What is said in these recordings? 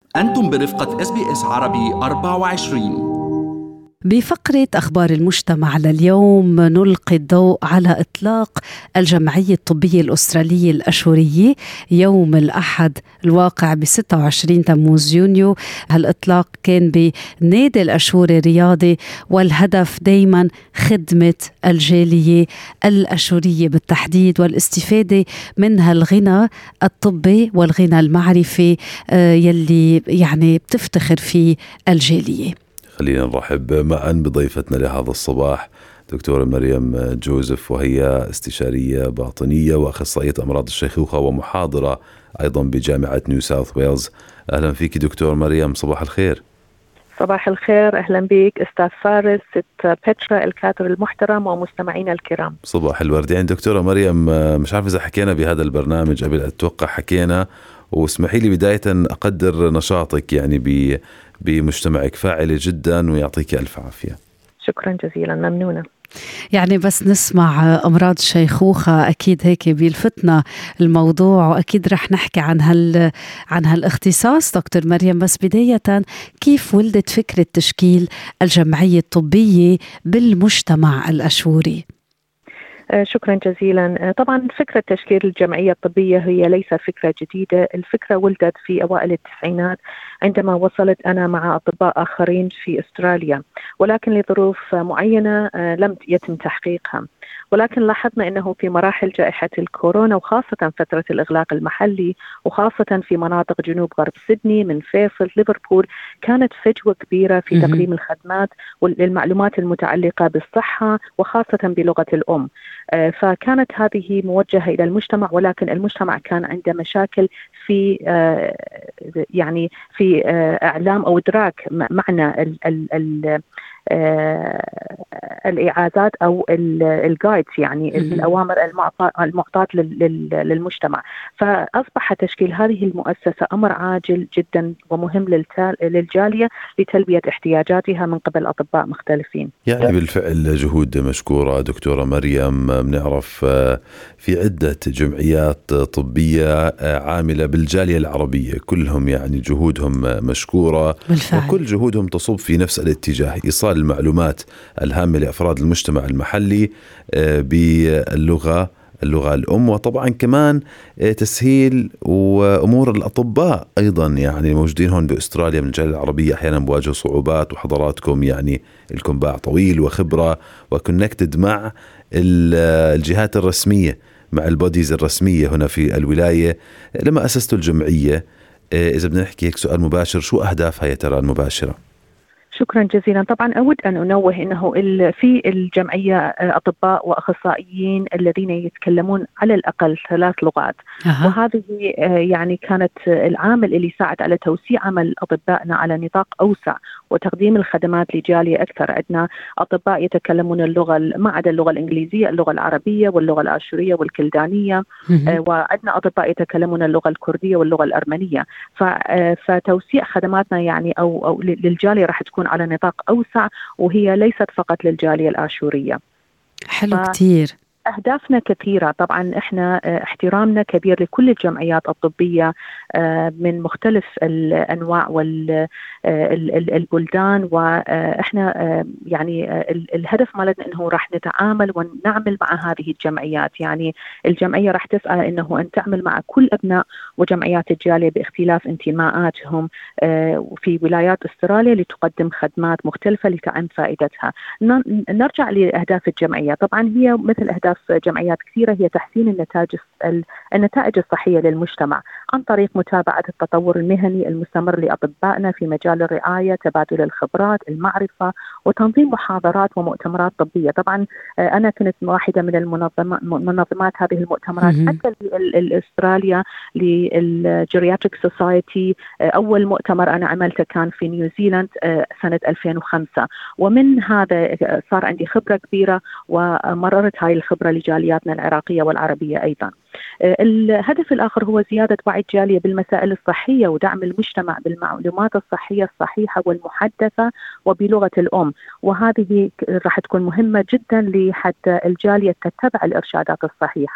أنتم برفقة SBS عربي 24. بفقرة أخبار المجتمع لليوم نلقي الضوء على إطلاق الجمعية الطبية الأسترالية الأشورية يوم الأحد الواقع ب 26 تموز يونيو. هالإطلاق كان بنادي الأشوري الرياضي، والهدف دايما خدمة الجالية الأشورية بالتحديد والاستفادة من هالغنى الطبي والغنى المعرفي يلي يعني بتفتخر فيه الجالية. خلينا نرحب معا بضيفتنا لهذا الصباح دكتورة مريم جوزيف، وهي استشارية باطنية وأخصائية أمراض الشيخوخة ومحاضرة أيضا بجامعة نيو ساوث ويلز. أهلا فيك دكتور مريم، صباح الخير. صباح الخير، أهلا بك أستاذ فارس، ست بيترا الكاتب المحترم ومستمعين الكرام. صباح الورد. يعني دكتورة مريم، مش عارف إذا حكينا بهذا البرنامج قبل، أتوقع حكينا، واسمحي لي بداية أقدر نشاطك يعني بمجتمعك، فاعلة جدا ويعطيك ألف عافية. شكرا جزيلا، ممنونة. يعني بس نسمع أمراض الشيخوخة أكيد هيك بيلفتنا الموضوع، وأكيد رح نحكي عن هالاختصاص دكتور مريم. بس بداية، كيف ولدت فكرة تشكيل الجمعية الطبية بالمجتمع الأشوري؟ شكرا جزيلا. طبعا فكرة تشكيل الجمعية الطبية هي ليس فكرة جديدة. الفكرة ولدت في أوائل التسعينات عندما وصلت أنا مع أطباء آخرين في أستراليا، ولكن لظروف معينة لم يتم تحقيقها. ولكن لاحظنا أنه في مراحل جائحة الكورونا، وخاصة فترة الإغلاق المحلي، وخاصة في مناطق جنوب غرب سيدني من فيصل ليفربول، كانت فجوة كبيرة في تقديم الخدمات والمعلومات المتعلقة بالصحة وخاصة بلغة الأم. فكانت هذه موجهة إلى المجتمع، ولكن المجتمع كان عنده مشاكل في يعني في إعلام أو إدراك معنى الإعازات أو الجايدز، يعني الأوامر المعطاة للمجتمع. فأصبح تشكيل هذه المؤسسة أمر عاجل جدا ومهم للجالية لتلبية احتياجاتها من قبل أطباء مختلفين. يعني بالفعل جهود مشكورة دكتورة مريم. بنعرف في عدة جمعيات طبية عاملة بالجالية العربية، كلهم يعني جهودهم مشكورة بالفعل. وكل جهودهم تصب في نفس الاتجاه، إيصال المعلومات الهامة لأفراد المجتمع المحلي باللغة الأم، وطبعا كمان تسهيل وأمور الأطباء أيضا يعني موجودين هون بأستراليا من الجالية العربية أحيانا بواجهوا صعوبات، وحضراتكم يعني لكم باع طويل وخبرة وكونكتد مع الجهات الرسمية، مع البوديز الرسمية هنا في الولاية. لما أسستوا الجمعية، إذا بدنا نحكي هيك سؤال مباشر، شو أهدافها يا ترى المباشرة؟ شكرا جزيلا. طبعا أود أن أنوه أنه في الجمعية أطباء وأخصائيين الذين يتكلمون على الأقل 3 لغات. وهذه يعني كانت العامل اللي ساعد على توسيع عمل أطبائنا على نطاق أوسع وتقديم الخدمات لجالية أكثر. عندنا أطباء يتكلمون اللغة ما عدا اللغة الإنجليزية، اللغة العربية واللغة الآشورية والكلدانية، وعندنا أطباء يتكلمون اللغة الكردية واللغة الأرمنية. فتوسيع خدماتنا يعني أو للجالية راح تكون على نطاق أوسع، وهي ليست فقط للجالية الآشورية. حلو كتير. أهدافنا كثيرة. طبعا إحنا احترامنا كبير لكل الجمعيات الطبية من مختلف الأنواع والبلدان، وإحنا يعني الهدف مالتنا إنه راح نتعامل ونعمل مع هذه الجمعيات. يعني الجمعية راح تسعى إنه أن تعمل مع كل أبناء وجمعيات الجالية باختلاف انتماءاتهم في ولايات أستراليا لتقدم خدمات مختلفة لتعم فائدتها. نرجع لأهداف الجمعية. طبعا هي مثل أهداف جمعيات كثيرة، هي تحسين النتائج الصحية للمجتمع عن طريق متابعة التطور المهني المستمر لأطبائنا في مجال الرعاية، تبادل الخبرات، المعرفة، وتنظيم محاضرات ومؤتمرات طبية. طبعا أنا كنت واحدة من منظمات هذه المؤتمرات حتى لأستراليا للجيرياتريك سوسايتي. أول مؤتمر أنا عملته كان في نيوزيلاند سنة 2005، ومن هذا صار عندي خبرة كبيرة ومررت هاي الخبرة لجالياتنا العراقية والعربية أيضا. الهدف الآخر هو زيادة وعي الجالية بالمسائل الصحية ودعم المجتمع بالمعلومات الصحية الصحيحة والمحدثة وبلغة الأم، وهذه راح تكون مهمة جدا لحتى الجالية تتبع الإرشادات الصحيحة.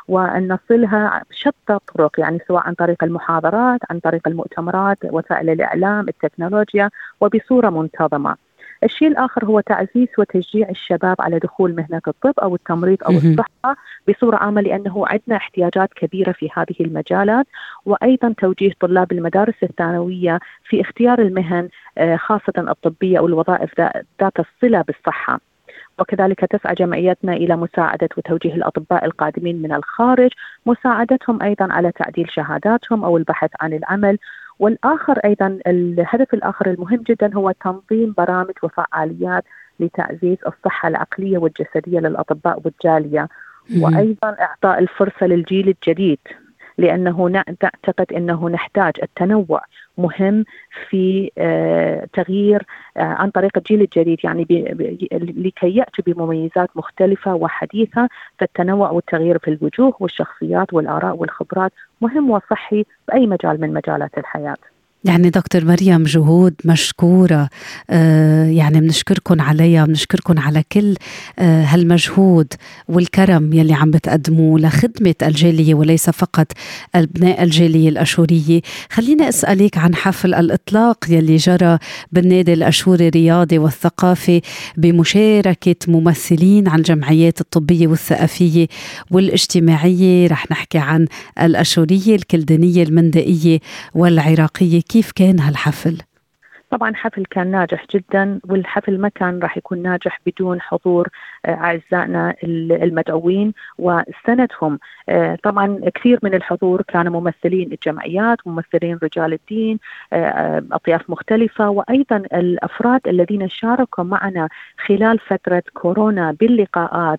وأن نصلها بشتى الطرق، يعني سواء عن طريق المحاضرات، عن طريق المؤتمرات، وسائل الإعلام، التكنولوجيا، وبصورة منتظمة. الشيء الآخر هو تعزيز وتشجيع الشباب على دخول مهنة الطب أو التمريض أو الصحة بصورة عامة، لأنه عندنا احتياجات كبيرة في هذه المجالات. وأيضا توجيه طلاب المدارس الثانوية في اختيار المهن خاصة الطبية أو الوظائف ذات الصلة بالصحة. وكذلك تسعى جمعيتنا إلى مساعدة وتوجيه الأطباء القادمين من الخارج، مساعدتهم أيضا على تعديل شهاداتهم أو البحث عن العمل. والآخر أيضا الهدف الآخر المهم جدا هو تنظيم برامج وفعاليات لتعزيز الصحة العقلية والجسدية للأطباء والجالية، وأيضا إعطاء الفرصة للجيل الجديد، لأنه نعتقد أنه نحتاج التنوع مهم في تغيير عن طريق الجيل الجديد، يعني لكي يأتي بمميزات مختلفة وحديثة. فالتنوع والتغيير في الوجوه والشخصيات والآراء والخبرات مهم وصحي بأي مجال من مجالات الحياة. يعني دكتور مريم جهود مشكورة، يعني بنشكركن عليها، بنشكركن على كل هالمجهود والكرم يلي عم بتقدموه لخدمة الجالية وليس فقط أبناء الجالية الأشورية. خليني أسألك عن حفل الإطلاق يلي جرى بالنادي الأشوري الرياضي والثقافي بمشاركة ممثلين عن الجمعيات الطبية والثقافية والاجتماعية. رح نحكي عن الأشورية، الكلدانية، المندائية والعراقية. كيف كان هالحفل؟ طبعا حفل كان ناجح جدا، والحفل ما كان راح يكون ناجح بدون حضور أعزائنا المدعوين وسندهم. طبعا كثير من الحضور كانوا ممثلين الجمعيات، ممثلين رجال الدين، أطياف مختلفة، وأيضا الأفراد الذين شاركوا معنا خلال فترة كورونا باللقاءات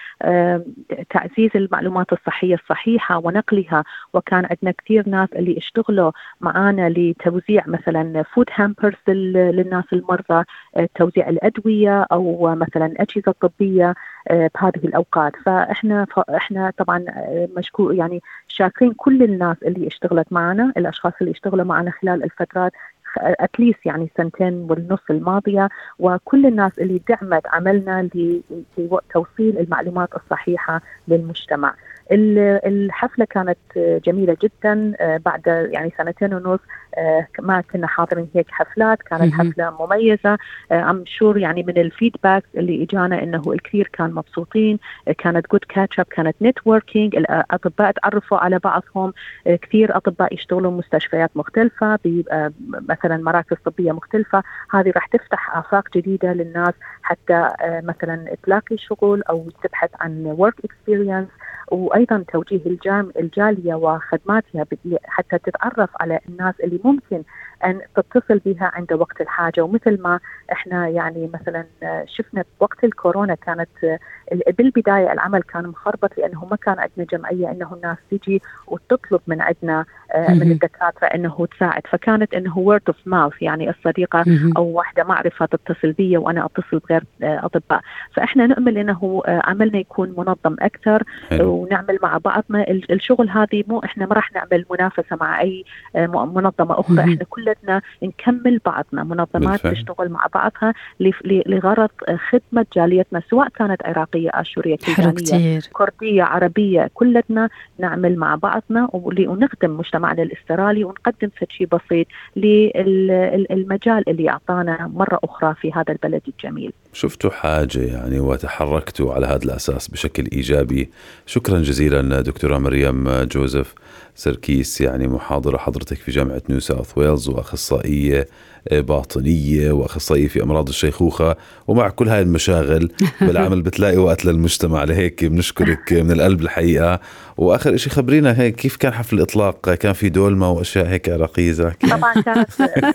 وتعزيز المعلومات الصحية الصحيحة ونقلها. وكان عندنا كثير ناس اللي اشتغلوا معنا لتوزيع مثلا فود هامبرز للناس المرضى، توزيع الأدوية أو مثلا أجهزة طبية بهذه الأوقات. فإحنا طبعا مشكور، يعني شاكرين كل الناس اللي اشتغلت معنا، الأشخاص اللي اشتغلوا معنا خلال الفترات أتليس يعني 2.5 سنين الماضية، وكل الناس اللي دعمت عملنا لتوصيل المعلومات الصحيحة للمجتمع. الحفلة كانت جميلة جدا. بعد يعني 2.5 سنين ما كنا حاضرين هيك حفلات. كانت حفلة مميزة. I'm sure يعني من الفيدباك اللي اجانا انه الكثير كان مبسوطين. كانت good catch up، كانت networking، الأطباء تعرفوا على بعضهم. كثير أطباء يشتغلوا مستشفيات مختلفة مثلا مراكز طبية مختلفة. هذه راح تفتح آفاق جديدة للناس حتى مثلا تلاقي شغل أو تبحث عن work experience. وأيضا توجيه الجالية وخدماتها حتى تتعرف على الناس اللي ممكن أن تتصل بها عند وقت الحاجة. ومثل ما إحنا يعني مثلا شفنا وقت الكورونا كانت بالبداية العمل كان مخربط، لأنه ما كان عندنا جمعية أنه الناس تيجي وتطلب من عندنا من الدكاترة أنه تساعد. فكانت أنه word of mouth، يعني الصديقة أو واحدة معرفة تتصل بي وأنا أتصل بغير أطباء. فإحنا نأمل أنه عملنا يكون منظم أكثر ونعمل مع بعضنا الشغل. هذه مو إحنا ما راح نعمل منافسة مع أي منظمة أخرى. إحنا كلنا نكمل بعضنا، منظمات تشتغل مع بعضها لغرض خدمة جاليتنا، سواء كانت عراقية، آشورية، كلدانية، كردية، عربية. كلنا نعمل مع بعضنا ونخدم مجتمعنا الاسترالي ونقدم شيء بسيط للمجال اللي أعطانا مرة أخرى في هذا البلد الجميل. شفتوا حاجة يعني وتحركتوا على هذا الأساس بشكل إيجابي. شكرا جزيلا دكتورة مريم جوزيف سركيس، يعني محاضرة حضرتك في جامعة نيو ساوث ويلز، وأخصائية باطنية وأخصائية في أمراض الشيخوخة. ومع كل هاي المشاغل بالعمل بتلاقي وقت للمجتمع، لهيك بنشكرك من القلب الحقيقة. وآخر إشي خبرينا هيك كيف كان حفل الإطلاق؟ كان في دولمة وأشياء هيك عراقية زاكية؟ طبعا كانت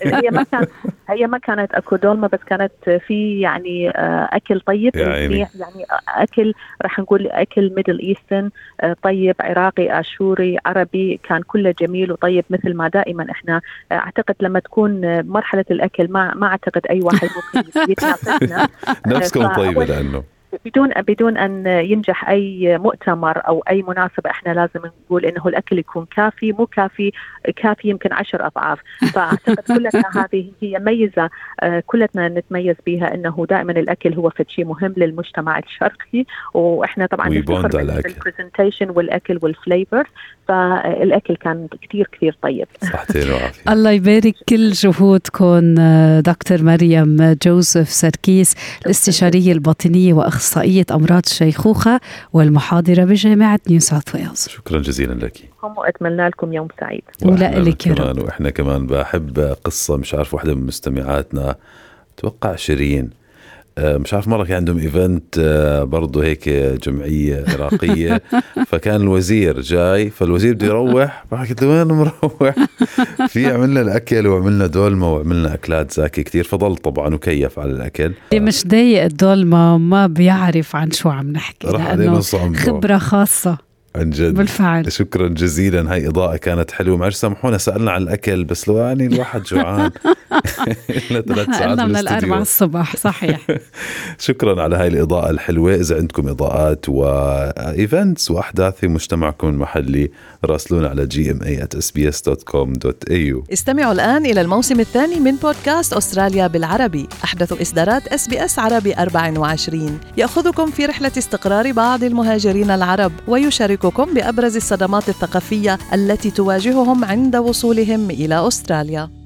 هي ما كانت أكو دولمة، بس كانت في يعني أكل طيب، يعني أكل راح نقول أكل ميدل إيسترن طيب، عراقي، آشوري، عربي، كان كله جميل وطيب مثل ما دائما إحنا. أعتقد لما تكون مرحلة الأكل ما أعتقد أي واحد ممكن يتنافسنا. نفسكم طيبة لأنه بدون أن ينجح أي مؤتمر أو أي مناسبة إحنا لازم نقول إنه الأكل يكون كافي، مو كافي يمكن 10 أضعاف. فأعتقد كلنا هذه هي ميزة كلنا نتميز بها، إنه دائما الأكل هو شيء مهم للمجتمع الشرقي، وإحنا طبعا نفتخر بالبرزنتيشن والأكل والفليفر، فالأكل كان كتير طيب. صحتين وعافية. الله يبارك كل جهودكم دكتور مريم جوزيف سركيس، الاستشارية الباطنية وأخصائية أمراض الشيخوخة والمحاضرة بجامعة نيو ساوث ويلز. شكرا جزيلا لك، وأتمنى لكم يوم سعيد. ولك يا رب. وإحنا كمان بحب قصة، مش عارف واحدة من مستمعاتنا توقع شيرين، مش عارف مرة كان عندهم إيفنت برضو هيك جمعية عراقية، فكان الوزير جاي، فالوزير بده يروح، قلت له وين مروح؟ في عملنا الأكل وعملنا دولمة وعملنا أكلات زاكي كتير، فضل طبعا وكيف على الأكل. اللي مش ضايق الدولمة ما بيعرف عن شو عم نحكي، لأنه خبرة خاصة عن جد. بالفعل. شكرا جزيلا، هاي إضاءة كانت حلوة. معلش سامحونا سألنا عن الأكل، بس لو يعني الواحد جوعان إلا 3 ساعات من 4 الصبح. صحيح. شكرا على هاي الإضاءة الحلوة. إذا عندكم إضاءات وإيفنتس وأحداث في مجتمعكم المحلي، راسلونا على gma@sbs.com.au. استمعوا الآن إلى الموسم الثاني من بودكاست أستراليا بالعربي، أحدث إصدارات SBS عربي 24 يأخذكم في رحلة استقرار بعض المهاجرين العرب، ويشارككم بأبرز الصدمات الثقافية التي تواجههم عند وصولهم إلى أستراليا.